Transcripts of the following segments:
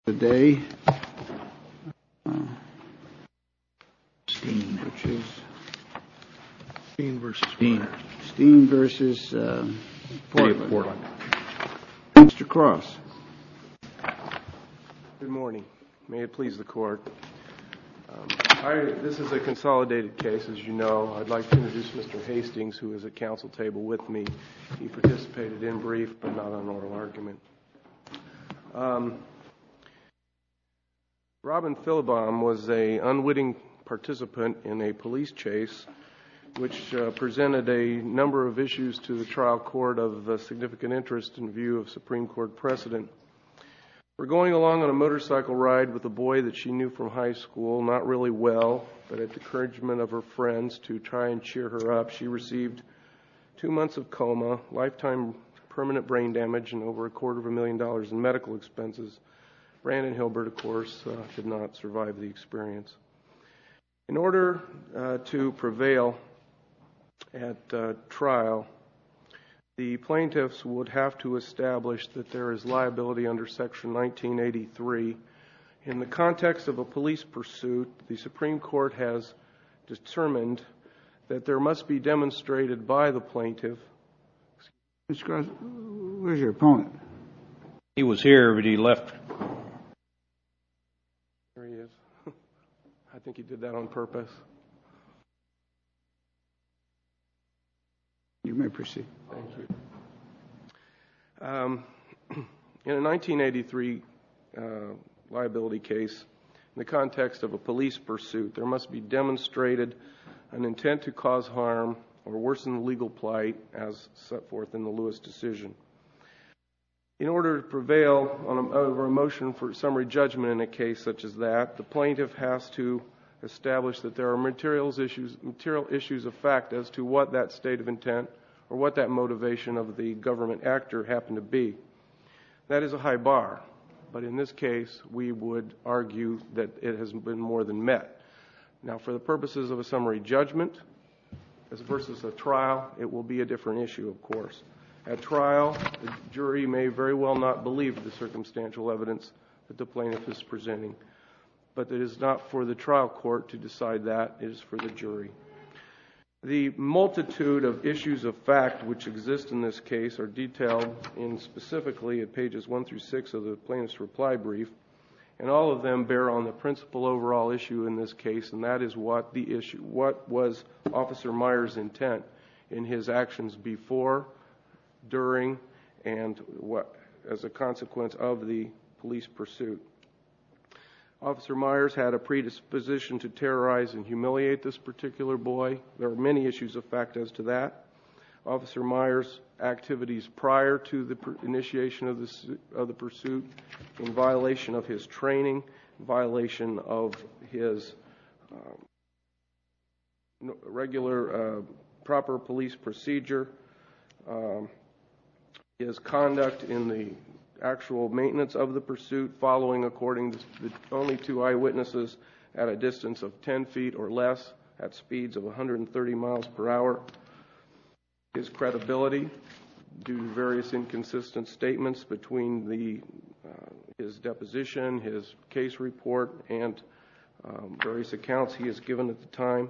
today, Steen. which is Steen versus Steen. Steen versus City of Portland. Portland. Mr. Cross. Good morning. May it please the court. This is a consolidated case, as you know. I'd like to introduce Mr. Hastings, who is at council table with me. He participated in brief, but not on oral argument. Robin Philibom was an unwitting participant in a police chase which presented a number of issues to the trial court of significant interest in view of Supreme Court precedent. We're going along on a motorcycle ride with a boy that she knew from high school, not really well, but at the encouragement of her friends to try and cheer her up. She received 2 months of coma, lifetime permanent brain damage, and over $250,000 in medical expenses. Brandon Hilbert, of course, did not survive the experience. In order to prevail at trial, the plaintiffs would have to establish that there is liability under Section 1983. In the context of a police pursuit, the Supreme Court has determined that there must be demonstrated by the plaintiff. Mr. Cross, where's your opponent? He was here, but he left. There he is. I think he did that on purpose. You may proceed. Thank you. In a 1983 liability case, in the context of a police pursuit, there must be demonstrated an intent to cause harm or worsen the legal plight as set forth in the Lewis decision. In order to prevail over a motion for summary judgment in a case such as that, the plaintiff has to establish that there are material issues of fact as to what that state of intent or what that motivation of the government actor happened to be. That is a high bar, but in this case, we would argue that it has been more than met. Now, for the purposes of a summary judgment, as versus a trial, it will be a different issue, of course. At trial, the jury may very well not believe the circumstantial evidence that the plaintiff is presenting, but it is not for the trial court to decide that. It is for the jury. The multitude of issues of fact which exist in this case are detailed in specifically at pages 1 through 6 of the plaintiff's reply brief, and all of them bear on the principal overall issue in this case, and that is what was Officer Myers' intent in his actions before, during, and what as a consequence of the police pursuit. Officer Myers had a predisposition to terrorize and humiliate this particular boy. There are many issues of fact as to that. Officer Myers' activities prior to the initiation of the pursuit, in violation of his training, violation of his regular proper police procedure, his conduct in the actual maintenance of the pursuit, following according to the only two eyewitnesses at a distance of 10 feet or less at speeds of 130 miles per hour. His credibility, due to various inconsistent statements between his deposition, his case report, and various accounts he has given at the time,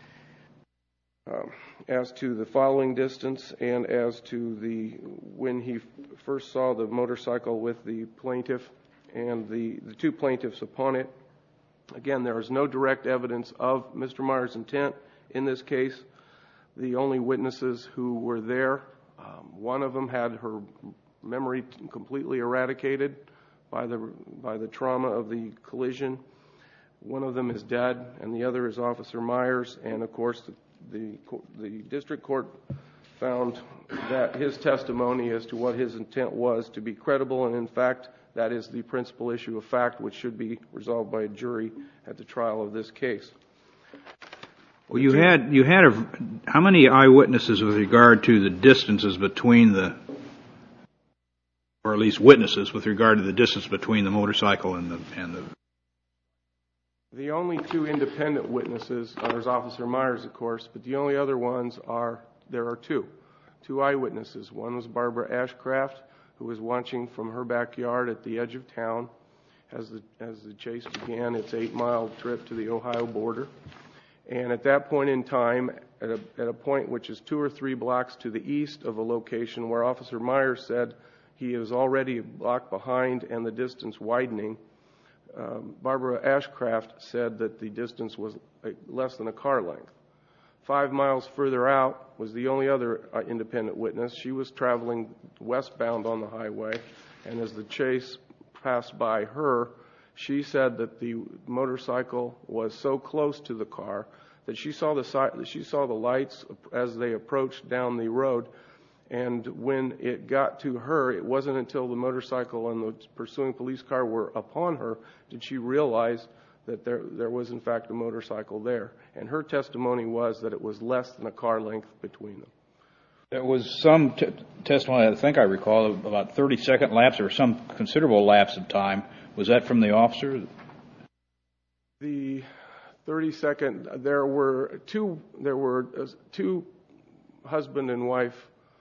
as to the following distance and as to when he first saw the motorcycle with the plaintiff and the two plaintiffs upon it. Again, there is no direct evidence of Mr. Myers' intent in this case. The only witnesses who were there, one of them had her memory completely eradicated by the trauma of the collision. One of them is dead, and the other is Officer Myers. And of course, the district court found that his testimony as to what his intent was to be credible, and in fact, that is the principal issue of fact which should be resolved by a jury at the trial of this case. Well, you had how many eyewitnesses with regard to the distances between or at least witnesses with regard to the distance between the motorcycle and the The only two independent witnesses are Officer Myers, of course, but the only other ones there are two eyewitnesses. One was Barbara Ashcraft, who was watching from her backyard at the edge of town, as the chase began its 8-mile trip to the Ohio border. And at that point in time, at a point which is 2 or 3 blocks to the east of a location where Officer Myers said he is already a block behind and the distance widening, Barbara Ashcraft said that the distance was less than a car length. 5 miles further out was the only other independent witness. She was traveling westbound on the highway, and as the chase passed by her, she said that the motorcycle was so close to the car that she saw the lights as they approached down the road. And when it got to her, it wasn't until the motorcycle and the pursuing police car were upon her did she realize that there was in fact a motorcycle there. And her testimony was that it was less than a car length between them. There was some testimony, I think I recall, of about 30-second lapse or some considerable lapse of time. Was that from the officer? The 30-second, there were two husband and wife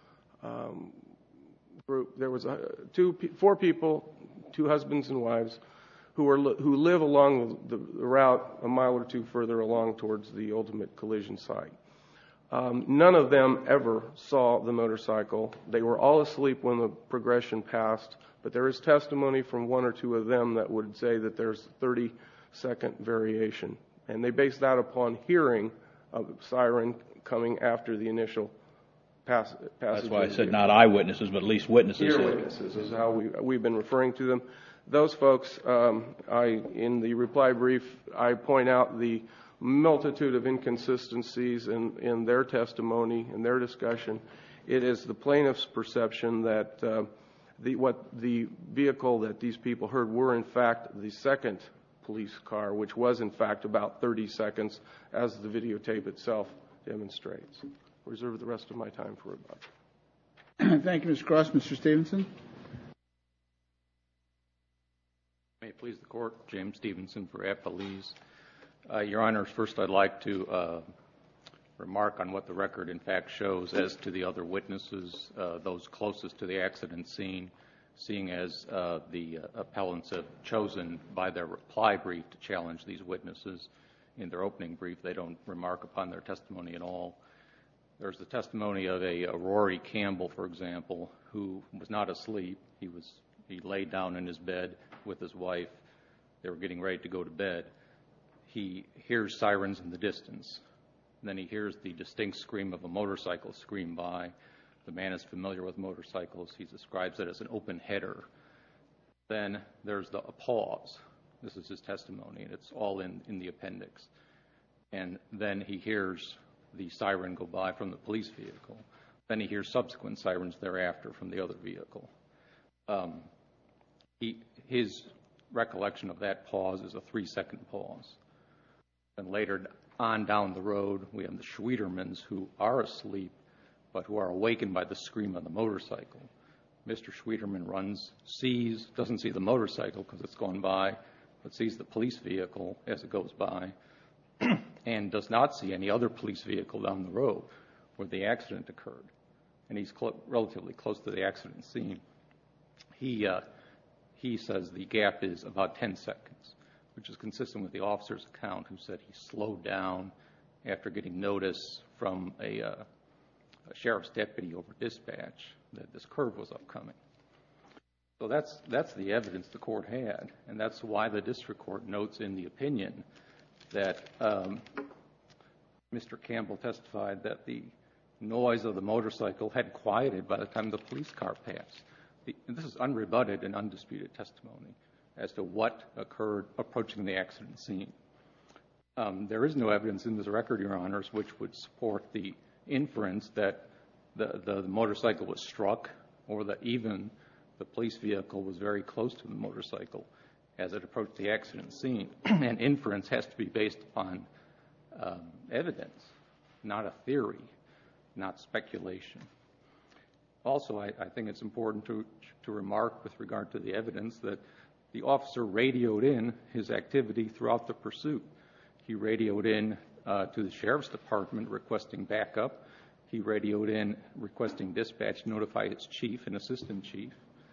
group. There was 4 people, 2 husbands and wives, who live along the route a mile or 2 further along towards the ultimate collision site. None of them ever saw the motorcycle. They were all asleep when the progression passed, but there is testimony from 1 or 2 of them that would say that there's 30-second variation. And they based that upon hearing a siren coming after the initial passage. That's why I said not eyewitnesses, but at least witnesses. Ear witnesses is how we've been referring to them. Those folks, in the reply brief, I point out the multitude of inconsistencies in their testimony, in their discussion. It is the plaintiff's perception that the vehicle that these people heard were in fact the second police car, which was in fact about 30 seconds, as the videotape itself demonstrates. I'll reserve the rest of my time for rebuttal. Thank you, Mr. Cross. Mr. Stevenson. May it please the Court, James Stevenson for Appellees. Your Honors, first I'd like to remark on what the record in fact shows as to the other witnesses, those closest to the accident scene, seeing as the appellants have chosen by their reply brief to challenge these witnesses. In their opening brief, they don't remark upon their testimony at all. There's the testimony of a Rory Campbell, for example, who was not asleep. He laid down in his bed with his wife. They were getting ready to go to bed. He hears sirens in the distance. Then he hears the distinct scream of a motorcycle scream by. The man is familiar with motorcycles. He describes it as an open header. Then there's a pause. This is his testimony, and it's all in the appendix. And then he hears the siren go by from the police vehicle. Then he hears subsequent sirens thereafter from the other vehicle. His recollection of that pause is a 3-second pause. And later on down the road, we have the Schwedermans who are asleep, but who are awakened by the scream of the motorcycle. Mr. Schwederman doesn't see the motorcycle because it's gone by, but sees the police vehicle as it goes by, and does not see any other police vehicle down the road where the accident occurred. And he's relatively close to the accident scene. He says the gap is about 10 seconds, which is consistent with the officer's account, who said he slowed down after getting notice from a sheriff's deputy over dispatch that this curve was upcoming. So that's the evidence the court had, and that's why the district court notes in the opinion that Mr. Campbell testified that the noise of the motorcycle had quieted by the time the police car passed. This is unrebutted and undisputed testimony as to what occurred approaching the accident scene. There is no evidence in this record, Your Honors, which would support the inference that the motorcycle was struck, or that even the police vehicle was very close to the motorcycle as it approached the accident scene. And inference has to be based upon evidence, not a theory, not speculation. Also, I think it's important to remark with regard to the evidence that the officer radioed in his activity throughout the pursuit. He radioed in to the sheriff's department requesting backup. He radioed in requesting dispatch notify its chief and assistant chief.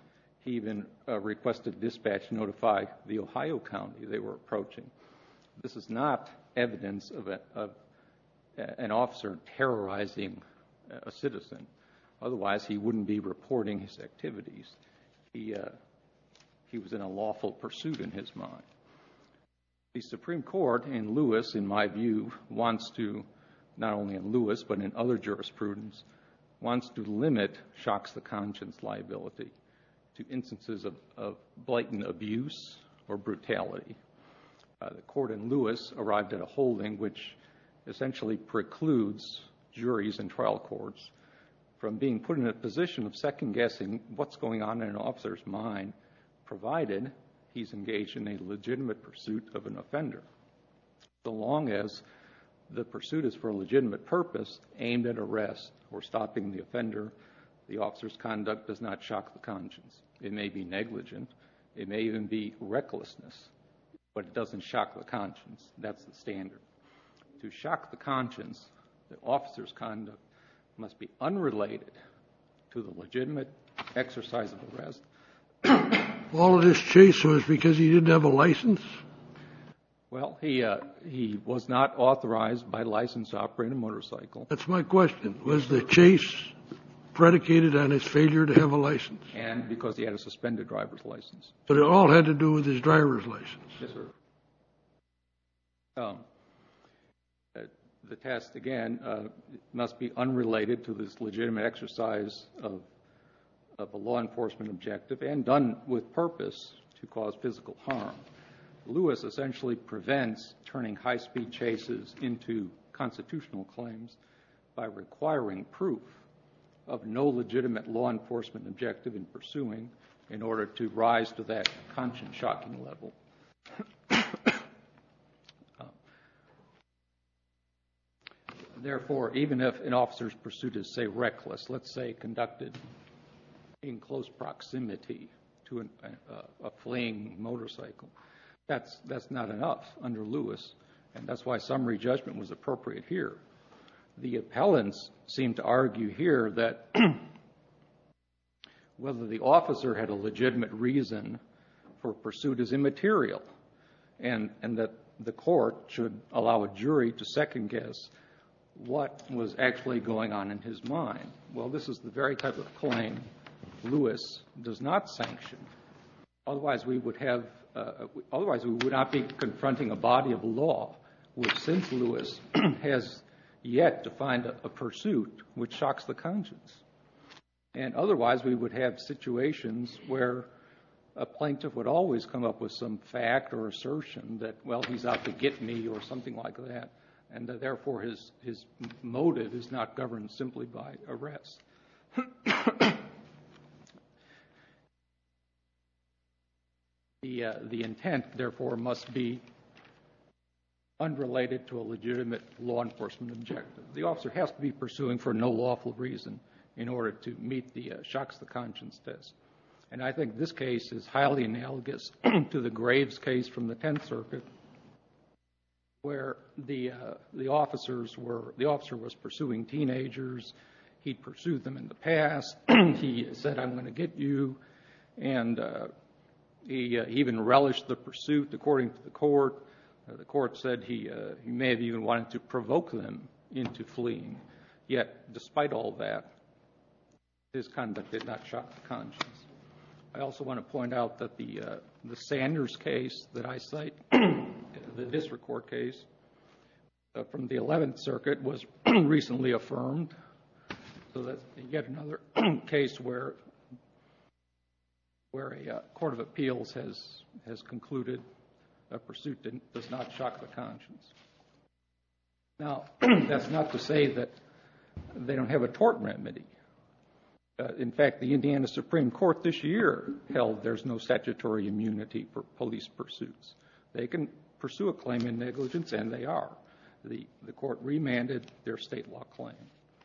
He even requested dispatch notify the Ohio County they were approaching. This is not evidence of an officer terrorizing a citizen. Otherwise, he wouldn't be reporting his activities. He was in a lawful pursuit in his mind. The Supreme Court in Lewis, in my view, wants to, not only in Lewis but in other jurisprudence, wants to limit shocks the conscience liability to instances of blatant abuse or brutality. The court in Lewis arrived at a holding which essentially precludes juries and trial courts from being put in a position of second-guessing what's going on in an officer's mind, provided he's engaged in a legitimate pursuit of an offender, so long as the pursuit is for a legitimate purpose aimed at arrest or stopping the offender. The officer's conduct does not shock the conscience. It may be negligent. It may even be recklessness, but it doesn't shock the conscience. That's the standard. To shock the conscience, the officer's conduct must be unrelated to the legitimate exercise of arrest. All of this chase was because he didn't have a license? Well, he was not authorized by license to operate a motorcycle. That's my question. Was the chase predicated on his failure to have a license? And because he had a suspended driver's license. But it all had to do with his driver's license. Yes, sir. The test, again, must be unrelated to this legitimate exercise of a law enforcement objective and done with purpose to cause physical harm. Lewis essentially prevents turning high-speed chases into constitutional claims by requiring proof of no legitimate law enforcement objective in pursuing in order to rise to that conscience-shocking level. Therefore, even if an officer's pursuit is, say, reckless, let's say conducted in close proximity to a fleeing motorcycle, that's not enough under Lewis, and that's why summary judgment was appropriate here. The appellants seem to argue here that whether the officer had a legitimate reason for pursuit is immaterial, and that the court should allow a jury to second-guess what was actually going on in his mind. Well, this is the very type of claim Lewis does not sanction. Otherwise, we would not be confronting a body of law which, since Lewis, has yet to find a pursuit which shocks the conscience. And otherwise, we would have situations where a plaintiff would always come up with some fact or assertion that, well, he's out to get me or something like that, and that therefore his motive is not governed simply by arrest. The intent, therefore, must be unrelated to a legitimate law enforcement objective. The officer has to be pursuing for no lawful reason in order to meet the shocks the conscience test. And I think this case is highly analogous to the Graves case from the 10th Circuit, where the officer was pursuing teenagers. He'd pursued them in the past. He said, "I'm going to get you," and he even relished the pursuit, according to the court. The court said he may have even wanted to provoke them into fleeing. Yet, despite all that, his conduct did not shock the conscience. I also want to point out that the Sanders case that I cite, the district court case from the 11th Circuit, was recently affirmed. So that's yet another case where a court of appeals has concluded a pursuit does not shock the conscience. Now, that's not to say that they don't have a tort remedy. In fact, the Indiana Supreme Court this year held there's no statutory immunity for police pursuits. They can pursue a claim in negligence, and they are. The court remanded their state law claim.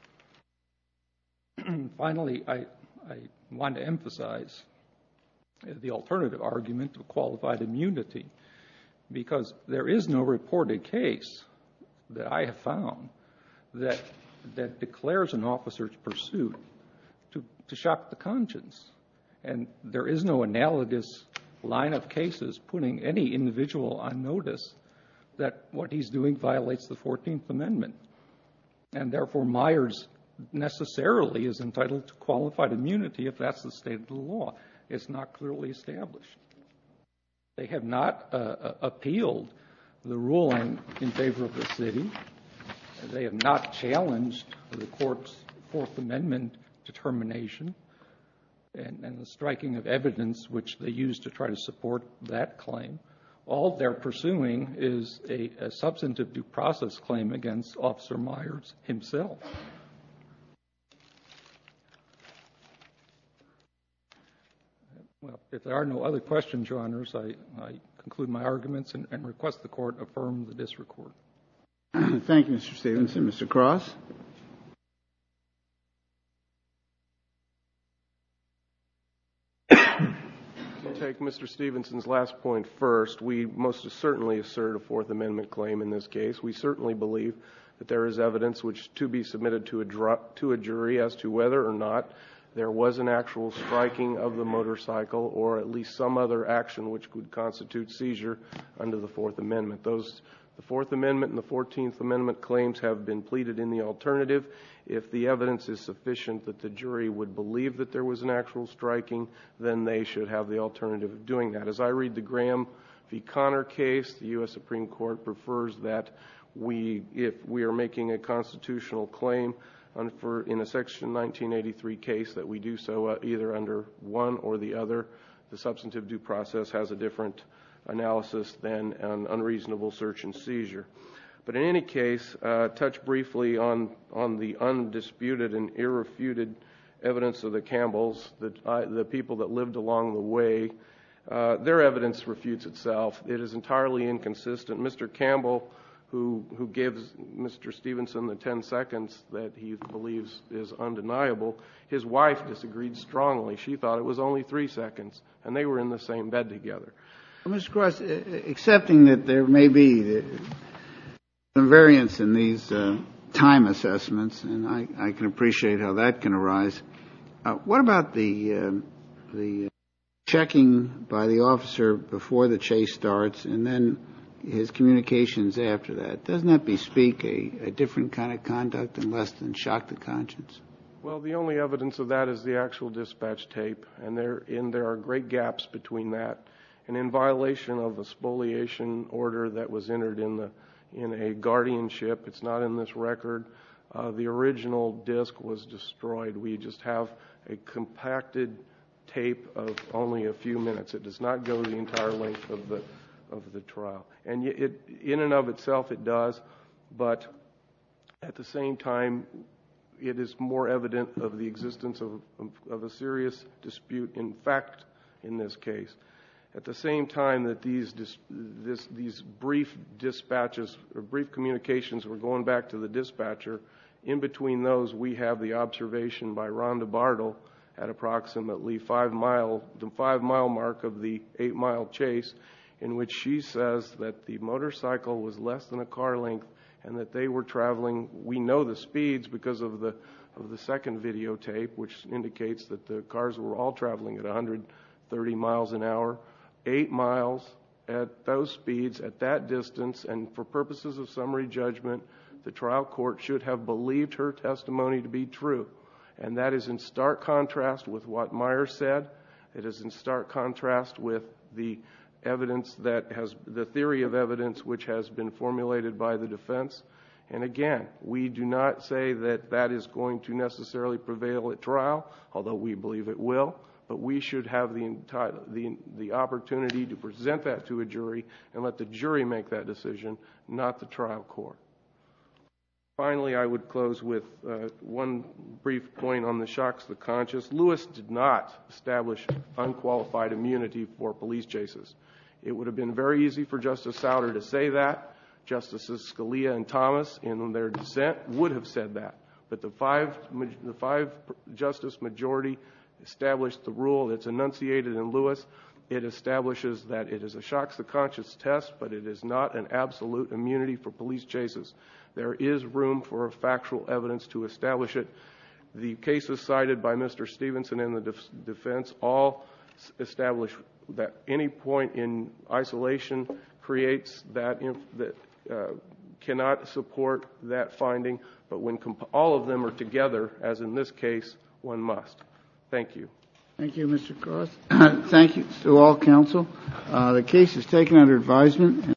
Finally, I want to emphasize the alternative argument of qualified immunity, because there is no reported case that I have found that declares an officer's pursuit to shock the conscience. And there is no analogous line of cases putting any individual on notice that what he's doing violates the 14th Amendment. And therefore, Myers necessarily is entitled to qualified immunity if that's the state of the law. It's not clearly established. They have not appealed the ruling in favor of the city. They have not challenged the court's Fourth Amendment determination and the striking of evidence which they use to try to support that claim. All they're pursuing is a substantive due process claim against Officer Myers himself. Well, if there are no other questions, Your Honors, I conclude my arguments and request the court affirm the district court. Thank you, Mr. Stevenson. Mr. Cross? To take Mr. Stevenson's last point first, we most certainly assert a Fourth Amendment claim in this case. We certainly believe that there is evidence which to be submitted to a jury as to whether or not there was an actual striking of the motorcycle or at least some other action which would constitute seizure under the Fourth Amendment. The Fourth Amendment and the 14th Amendment claims have been pleaded in the alternative. If the evidence is sufficient that the jury would believe that there was an actual striking, then they should have the alternative of doing that. As I read the Graham v. Connor case, the U.S. Supreme Court prefers that if we are making a constitutional claim in a Section 1983 case, that we do so either under one or the other. The substantive due process has a different analysis than an unreasonable search and seizure. But in any case, touch briefly on the undisputed and irrefuted evidence of the Campbells, the people that lived along the way. Their evidence refutes itself. It is entirely inconsistent. Mr. Campbell, who gives Mr. Stevenson the 10 seconds that he believes is undeniable, his wife disagreed strongly. She thought it was only 3 seconds, and they were in the same bed together. Well, Mr. Cross, accepting that there may be some variance in these time assessments, and I can appreciate how that can arise, what about the checking by the officer before the chase starts and then his communications after that? Doesn't that bespeak a different kind of conduct and less than shock to conscience? Well, the only evidence of that is the actual dispatch tape, and there are great gaps between that. And in violation of a spoliation order that was entered in a guardianship, it's not in this record, the original disc was destroyed. We just have a compacted tape of only a few minutes. It does not go the entire length of the trial. And in and of itself it does, but at the same time it is more evident of the existence of a serious dispute in fact in this case. At the same time that these brief dispatches or brief communications were going back to the dispatcher, in between those we have the observation by Rhonda Bartle at approximately the 5 mile mark of the 8 mile chase, in which she says that the motorcycle was less than a car length and that they were traveling. We know the speeds because of the second videotape, which indicates that the cars were all traveling at 130 miles an hour. 8 miles at those speeds, at that distance, and for purposes of summary judgment, the trial court should have believed her testimony to be true. And that is in stark contrast with what Myers said. It is in stark contrast with the evidence the theory of evidence which has been formulated by the defense. And again, we do not say that is going to necessarily prevail at trial, although we believe it will. But we should have the opportunity to present that to a jury and let the jury make that decision, not the trial court. Finally, I would close with one brief point on the shocks to the conscience. Lewis did not establish unqualified immunity for police chases. It would have been very easy for Justice Souter to say that. Justices Scalia and Thomas, in their dissent, would have said that. But the five justice majority established the rule that's enunciated in Lewis. It establishes that it is a shocks to conscience test, but it is not an absolute immunity for police chases. There is room for factual evidence to establish it. The cases cited by Mr. Stevenson and the defense all establish that any point in isolation creates that cannot support that finding, but when all of them are together, as in this case, one must. Thank you. Thank you, Mr. Cross. Thank you to all counsel. The case is taken under advisement.